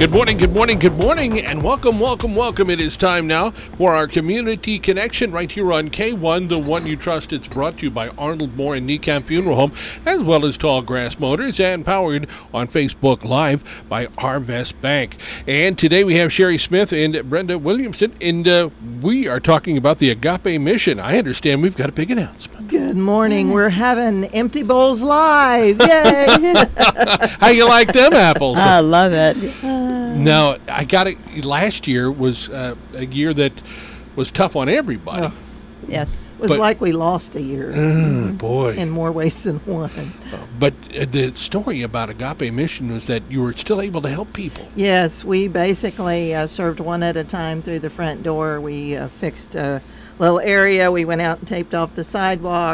Good morning, good morning, good morning, and welcome, welcome, welcome. It is time now for our Community Connection right here on K1, the one you trust. It's brought to you by Arnold Moore and Niekamp Funeral Home, as well as Tall Grass Motors, and powered on Facebook Live by Arvest Bank. And today we have Sherry Smith and Brenda Williamson, and we are talking about the Agape Mission. I understand we've got a big announcement. Good morning. We're having Empty Bowls Live. Yay! How you like them apples? I love it. Now, I got it. Last year was a year that was tough on everybody. Oh. Yes. It was like we lost a year. Boy. In more ways than one. But the story about Agape Mission was that you were still able to help people. Yes, we basically served one at a time through the front door. We fixed a little area. We went out and taped off the sidewalk,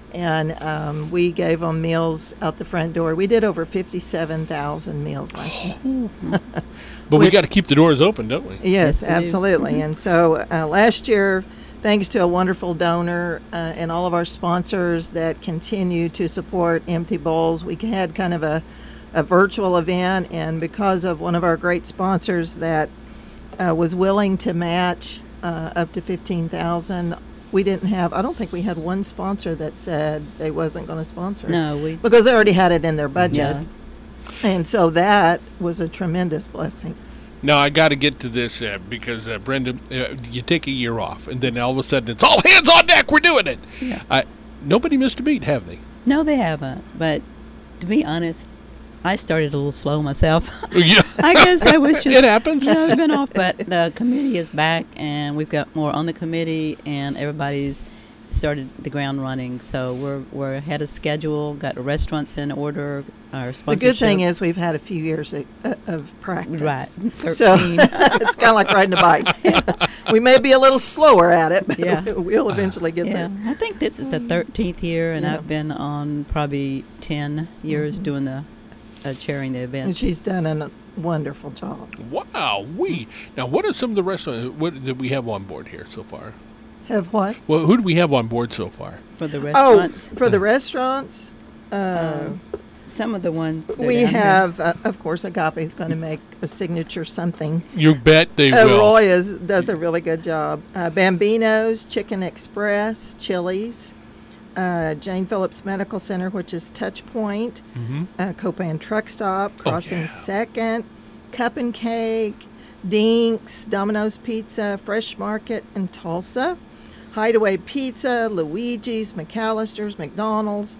and we gave them meals out the front door. We did over 57,000 meals last year. But we got to keep the doors open, don't we? Yes, absolutely. And so last year, thanks to a wonderful donor and all of our sponsors that continue to support Empty Bowls, we had kind of a virtual event, and because of one of our great sponsors that was willing to match up to $15,000, I don't think we had one sponsor that said they wasn't going to sponsor. No, because they already had it in their budget. Yeah. And so that was a tremendous blessing. Now, I got to get to this because, Brenda, you take a year off, and then all of a sudden it's all hands on deck, we're doing it. Yeah. Nobody missed a beat, have they? No, they haven't. But to be honest, I started a little slow myself. Yeah. I guess I was just... It happens. I've been off, but the committee is back, and we've got more on the committee, and everybody's started the ground running. So we're ahead of schedule, got restaurants in order, our sponsorship. The good thing is we've had a few years of practice. Right. 13. So it's kind of like riding a bike. We may be a little slower at it, but we'll eventually get there. I think this is the 13th year, and Yeah. I've been on probably 10 years doing the chairing the event. And she's done a wonderful job. Wow. Now, what are some of the restaurants that we have on board here so far? Have what? Well, who do we have on board so far? For the restaurants. Oh, for the restaurants? Some of the ones that We I'm here. have, of course, Agape's going to make a signature something. You bet they will. Roy does a really good job. Bambino's, Chicken Express, Chili's, Jane Phillips Medical Center, which is Touch Point, Copan Truck Stop, Crossing 2nd, Cup and Cake, Dinks, Domino's Pizza, Fresh Market in Tulsa, Hideaway Pizza, Luigi's, McAllister's, McDonald's,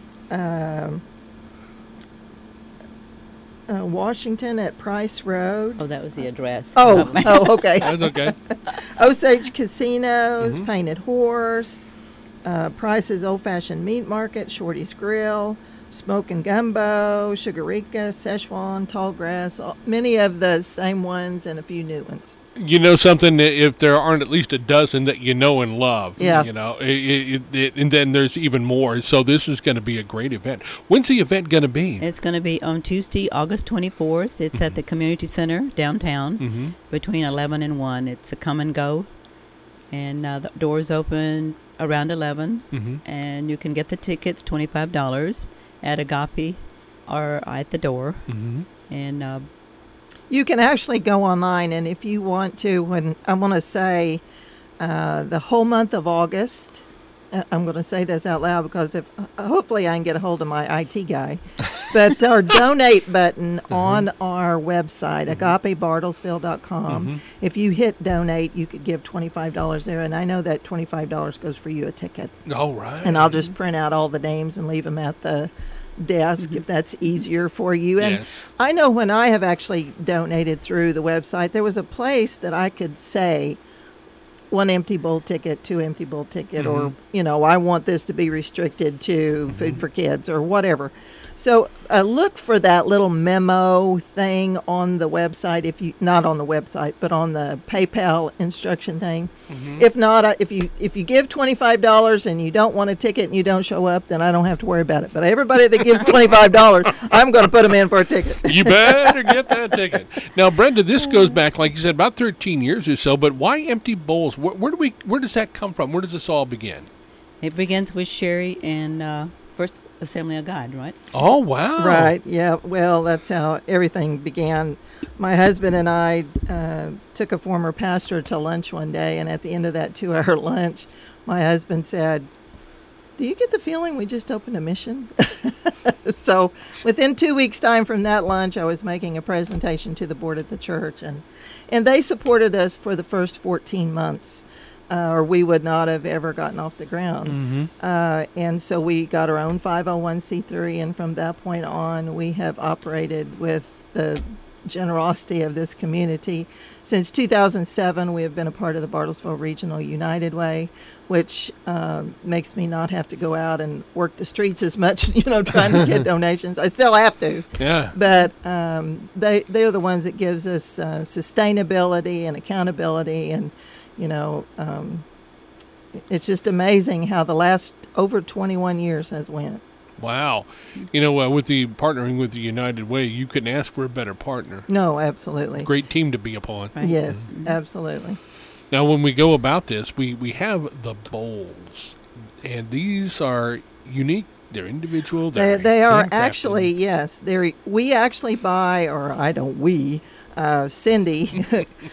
Washington at Price Road. Oh, that was the address. Okay. That's okay. Osage Casinos, Painted Horse, Price's Old Fashioned Meat Market, Shorty's Grill, Smoke and Gumbo, Sugarika, Szechuan, Tallgrass, many of the same ones and a few new ones. You know something, if there aren't at least a dozen that you know and love, Yeah. you know, and then there's even more. So this is going to be a great event. When's the event going to be? It's going to be on Tuesday, August 24th. It's at the Community Center downtown between 11 and 1. It's a come and go. And the doors open around 11. And you can get the tickets, $25, at Agape or at the door. And You can actually go online, and if you want to, and I want to say the whole month of August, I'm going to say this out loud because if hopefully I can get a hold of my IT guy, but our donate button on our website, agapebartlesville.com, if you hit donate, you could give $25 there, and I know that $25 goes for you a ticket. All right. And I'll just print out all the names and leave them at the desk if that's easier for you. And Yes. I know when I have actually donated through the website, there was a place that I could say 1 empty bowl ticket, 2 empty bowl ticket, or, I want this to be restricted to food for kids or whatever. So look for that little memo thing on the website, if you not on the website, but on the PayPal instruction thing. If not, if you give $25 and you don't want a ticket and you don't show up, then I don't have to worry about it. But everybody that gives $25, I'm going to put them in for a ticket. You better get that ticket. Now, Brenda, this goes back, like you said, about 13 years or so. But why empty bowls? Where does that come from? Where does this all begin? it begins with Sherry and first Assembly of God, right? Oh, wow. Right. Yeah. Well, that's how everything began. My husband and I took a former pastor to lunch one day, and at the end of that 2-hour lunch, my husband said, "Do you get the feeling we just opened a mission?" So within 2 weeks' time from that lunch, I was making a presentation to the board of the church, and they supported us for the first 14 months. Or we would not have ever gotten off the ground. And so we got our own 501c3, and from that point on, we have operated with the generosity of this community. Since 2007, we have been a part of the Bartlesville Regional United Way, which makes me not have to go out and work the streets as much, trying to get donations. I still have to. Yeah. But they are the ones that gives us sustainability and accountability, and it's just amazing how the last over 21 years has went. Wow. With the partnering with the United Way, you couldn't ask for a better partner. No, absolutely. Great team to be upon. Right. Yes, absolutely. Now, when we go about this, we have the bowls, and these are unique. They're individual. They are handcrafted. actually, yes. We actually buy, or I don't, Cindy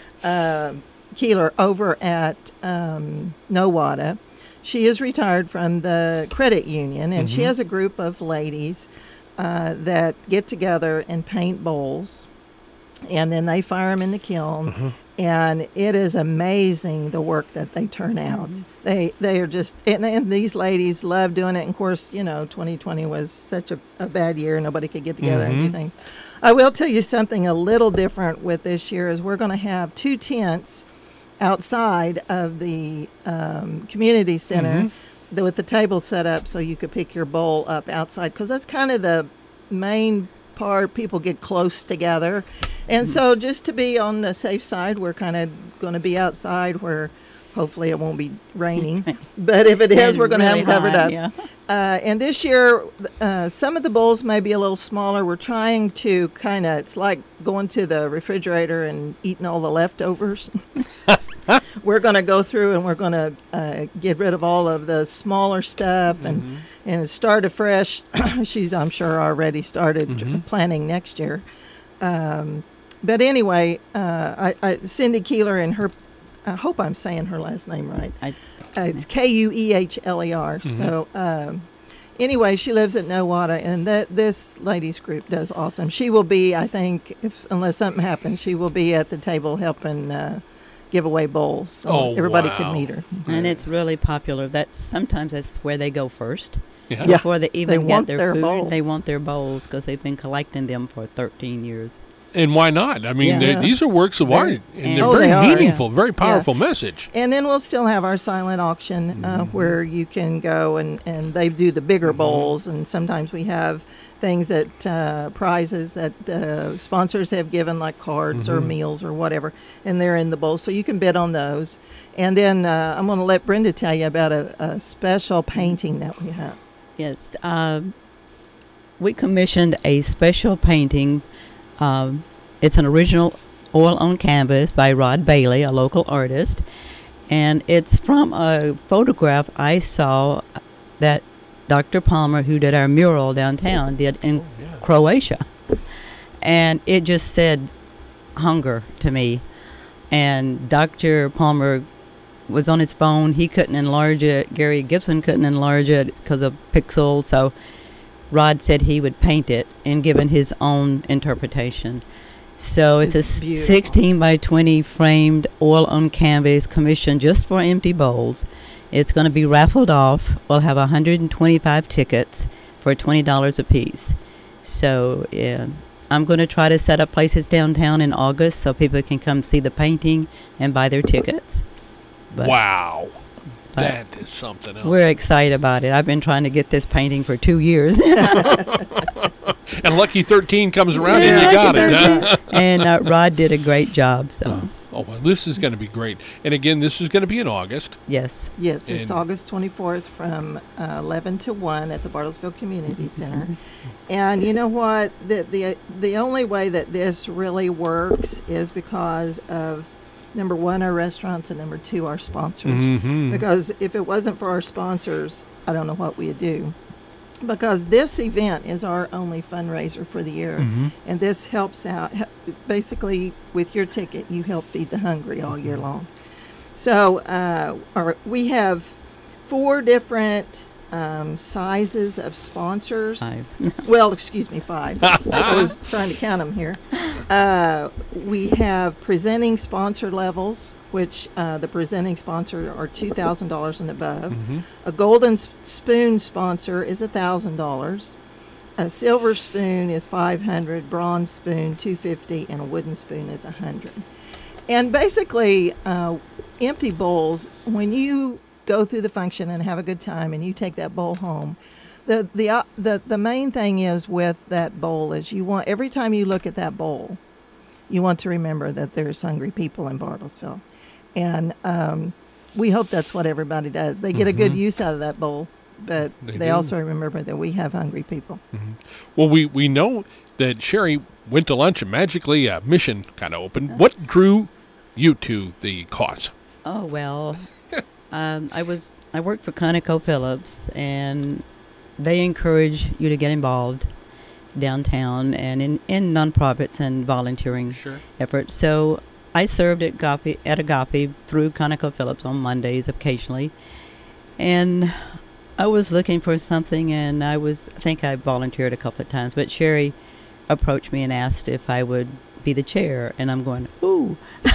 Keeler over at Nowata. She is retired from the credit union, and she has a group of ladies that get together and paint bowls, and then they fire them in the kiln, and it is amazing the work that they turn out. They are just, and these ladies love doing it. And of course, 2020 was such a bad year; nobody could get together and do things. I will tell you something a little different with this year is we're going to have 2 tents outside of the community center with the table set up so you could pick your bowl up outside, because that's kind of the main part. People get close together, and so just to be on the safe side, we're kind of going to be outside where hopefully it won't be raining, but if it is, we're going to have them covered up. Yeah. And this year, some of the bowls may be a little smaller. We're trying to it's like going to the refrigerator and eating all the leftovers. We're going to go through and we're going to get rid of all of the smaller stuff and start afresh. She's, I'm sure, already started planning next year. But anyway, Cindy Keeler and her, I hope I'm saying her last name right. It's Kuehler. So anyway, she lives at Nowata, and this ladies group does awesome. She will be, I think, unless something happens, she will be at the table helping give away bowls, so everybody could meet her. And it's really popular. Sometimes that's where they go first. Yeah. Before they even want get their food, bowl. they want their bowls because they've been collecting them for 13 years. And why not? I mean, Yeah. these are works of art, and they're Oh, very they are. meaningful, very powerful message. And then we'll still have our silent auction where you can go and they do the bigger bowls, and sometimes we have things that prizes that sponsors have given, like cards or meals or whatever, and they're in the bowl, so you can bid on those. And then I'm going to let Brenda tell you about a special painting that we have. Yes, we commissioned a special painting. It's an original oil on canvas by Rod Bailey, a local artist, and it's from a photograph I saw that Dr. Palmer, who did our mural downtown, did in Croatia. And it just said hunger to me. And Dr. Palmer was on his phone. He couldn't enlarge it. Gary Gibson couldn't enlarge it because of pixels. So Rod said he would paint it and given his own interpretation. So it's a beautiful. 16 by 20 framed oil on canvas commission just for empty bowls. It's going to be raffled off. We'll have 125 tickets for $20 a piece. So I'm going to try to set up places downtown in August so people can come see the painting and buy their tickets. Wow. but That is something else. we're excited about it. I've been trying to get this painting for 2 years. And Lucky 13 comes around and you got it. Huh? And Rod did a great job. So, Oh, well, this is going to be great. And again, this is going to be in August. yes. Yes, it's And- August 24th from 11 to 1 at the Bartlesville Community Center. And you know what? The only way that this really works is because of, number one, our restaurants, and number two, our sponsors. Mhm. Because if it wasn't for our sponsors, I don't know what we'd do. because this event is our only fundraiser for the year. And this helps out. Basically, with your ticket, you help feed the hungry all year long. So we have 4 different sizes of sponsors. 5. Well, excuse me, 5. I was trying to count them here. We have presenting sponsor levels, which the presenting sponsor are $2,000 and above. A golden spoon sponsor is $1,000. A silver spoon is $500, bronze spoon $250, and a wooden spoon is $100. And basically, empty bowls, when you go through the function and have a good time and you take that bowl home, the main thing is with that bowl is you want, every time you look at that bowl, you want to remember that there's hungry people in Bartlesville. And we hope that's what everybody does. They get a good use out of that bowl, but they also remember that we have hungry people. Well, we know that Sherry went to lunch and magically Mission kind of opened. What drew you to the cause? Oh, well, I worked for ConocoPhillips, and they encourage you to get involved downtown and in nonprofits and volunteering efforts. So I served at Agape through ConocoPhillips on Mondays occasionally, and I was looking for something, and I think I volunteered a couple of times, but Sherry approached me and asked if I would be the chair, and I'm going, ooh.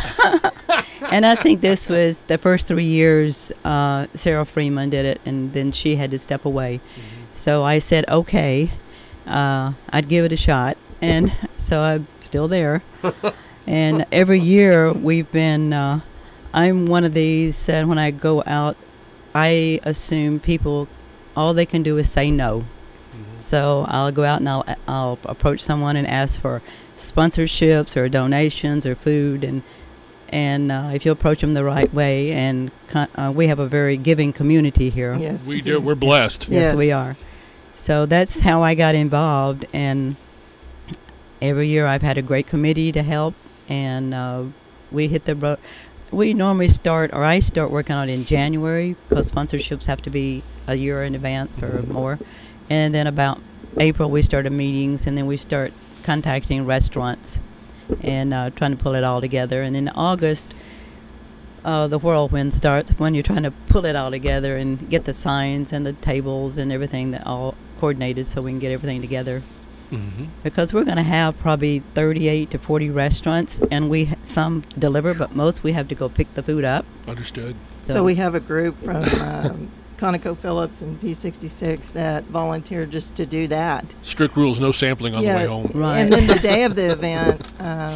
And I think this was the first 3 years Sarah Freeman did it, and then she had to step away. So I said, okay, I'd give it a shot, and so I'm still there. And every year we've been, I'm one of these, when I go out, I assume people, all they can do is say no. So I'll go out and I'll approach someone and ask for sponsorships or donations or food, and if you approach them the right way, and we have a very giving community here. Yes, we do. We're blessed. Yes, we are. So that's how I got involved, and every year I've had a great committee to help, and we hit the road. We normally I start working on it in January, because sponsorships have to be a year in advance or more. And then about April we started meetings, and then we start contacting restaurants and trying to pull it all together. And in August, the whirlwind starts, when you're trying to pull it all together and get the signs and the tables and everything that all coordinated so we can get everything together. Because we're going to have probably 38 to 40 restaurants, and some deliver, but most we have to go pick the food up. Understood. So we have a group from ConocoPhillips and P66 that volunteered just to do that. Strict rules, no sampling on the way home. Right. And then the day of the event,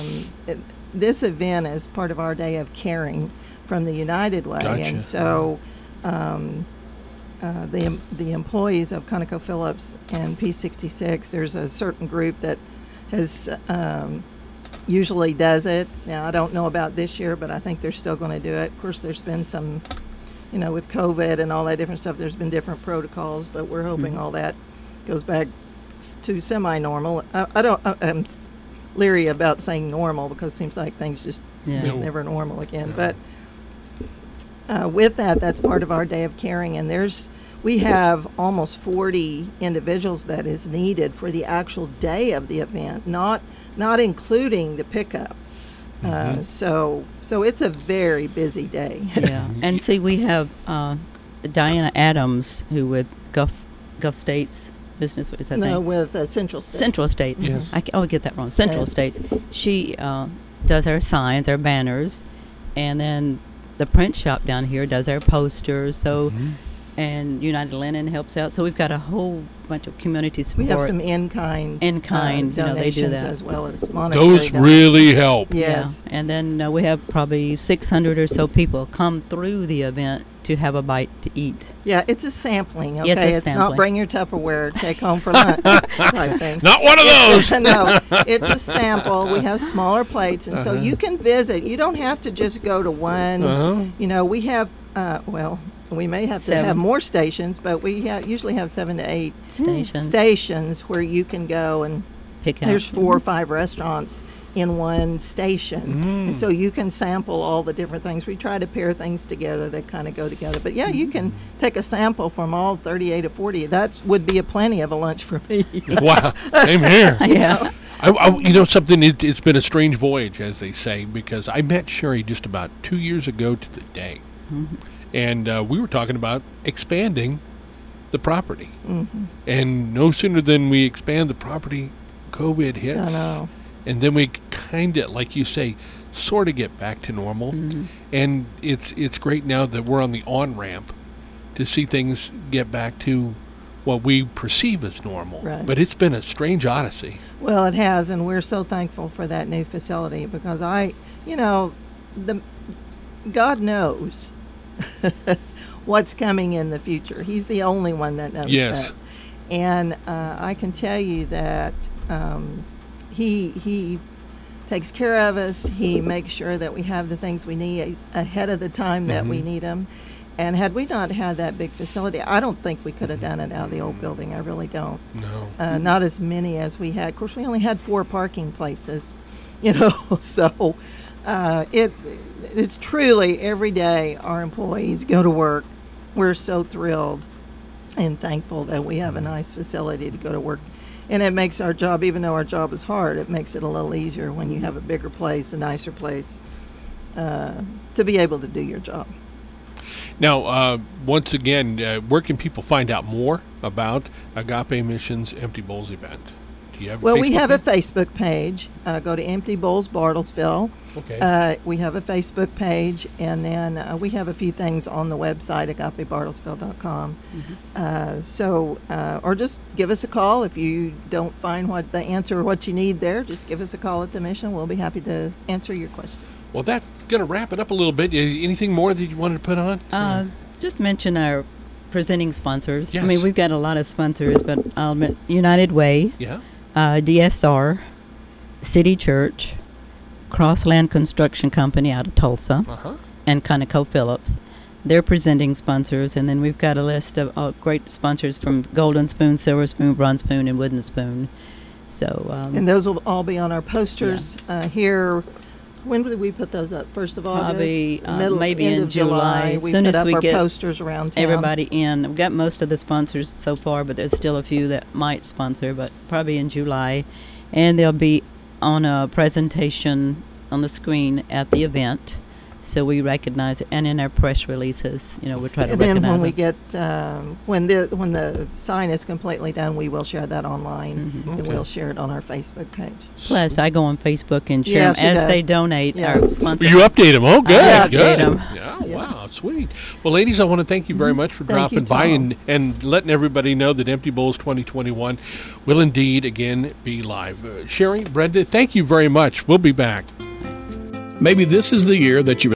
this event is part of our day of caring from the United Way. Gotcha. And so the employees of ConocoPhillips and P66, there's a certain group that has usually does it. Now, I don't know about this year, but I think they're still going to do it. Of course, there's been some, with COVID and all that different stuff, there's been different protocols, but we're hoping all that goes back to semi-normal. I'm leery about saying normal, because it seems like things just never normal again. But with that's part of our day of caring, and we have almost 40 individuals that is needed for the actual day of the event, not including the pickup. So it's a very busy day. Yeah, and see, we have Diana Adams, who with Gulf States Business, what is that No, thing? with Central States. Central States. Yes. I always get that wrong. Central States. She does our signs, our banners, and then the print shop down here does our posters. So, and United Linen helps out. So we've got a whole bunch of community support. We have some in-kind In-kind, donations they do that. as well as monetary Those donations. really help. Yes. Yeah. And then we have probably 600 or so people come through the event to have a bite to eat. Yeah, it's a sampling, Yeah, okay? it's a It's not sampling. bring your Tupperware, take home for lunch type thing. Not one of those. No, it's a sample. We have smaller plates, and so you can visit. You don't have to just go to one. We have, we may have to 7. have more stations, but we usually have 7 to 8 Stations. stations where you can go, and Pick out. there's 4 or 5 restaurants in one station. And so you can sample all the different things. We try to pair things together that kind of go together. But yeah, you can take a sample from all 38 or 40. That would be a plenty of a lunch for me. Wow, same here. Yeah. You know something, it's been a strange voyage, as they say, because I met Sherry just about 2 years ago to the day. And we were talking about expanding the property. And no sooner than we expand the property, COVID hits. I know. And then we kind of, like you say, sort of get back to normal. And it's great now that we're on the on-ramp to see things get back to what we perceive as normal. Right. But it's been a strange odyssey. Well, it has, and we're so thankful for that new facility because God knows what's coming in the future. He's the only one that knows that. And I can tell you that he takes care of us. He makes sure that we have the things we need ahead of the time that we need them. And had we not had that big facility, I don't think we could have done it out of the old building. I really don't. No. Not as many as we had. Of course, we only had 4 parking places, so it's truly every day our employees go to work. We're so thrilled and thankful that we have a nice facility to go to work. And it makes our job, even though our job is hard, it makes it a little easier when you have a bigger place, a nicer place, to be able to do your job. Now, once again, where can people find out more about Agape Missions Empty Bowls event? Do you have we have a Facebook page. Go to Empty Bowls Bartlesville. Okay. We have a Facebook page, and then we have a few things on the website, agapebartlesville.com. Or just give us a call if you don't find the answer what you need there. Just give us a call at the mission. We'll be happy to answer your question. Well, that's going to wrap it up a little bit. Anything more that you wanted to put on? Just mention our presenting sponsors. Yes. I mean, we've got a lot of sponsors, but I'll admit United Way, Yeah. DSR, City Church, Crossland Construction Company out of Tulsa, and ConocoPhillips. They're presenting sponsors, and then we've got a list of great sponsors from Golden Spoon, Silver Spoon, Bronze Spoon, and Wooden Spoon. So, and those will all be on our posters here. When did we put those up? First of August? Probably maybe in July. We Soon put as up we our get posters around town. everybody in. We've got most of the sponsors so far, but there's still a few that might sponsor, but probably in July. And they'll be on a presentation on the screen at the event. So we recognize it, and in our press releases, we try to recognize it. And then when we get when the sign is completely done, we will share that online, and we'll share it on our Facebook page. Plus, I go on Facebook and share them as they donate. Our sponsors. You update them. Oh, good. I good. update them. Yeah, wow, sweet. Well, ladies, I want to thank you very much for dropping by and letting everybody know that Empty Bowls 2021 will indeed again be live. Sherry, Brenda, thank you very much. We'll be back. Maybe this is the year that you